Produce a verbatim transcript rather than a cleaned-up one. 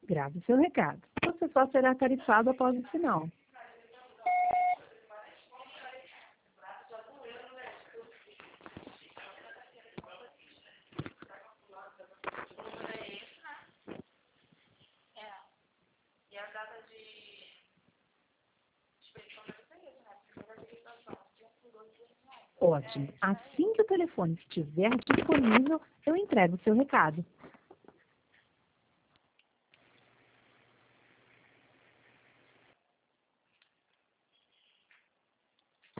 Grave seu recado. Você só será tarifado após o sinal. Ótimo. Assim que o telefone estiver disponível, eu entrego o seu recado.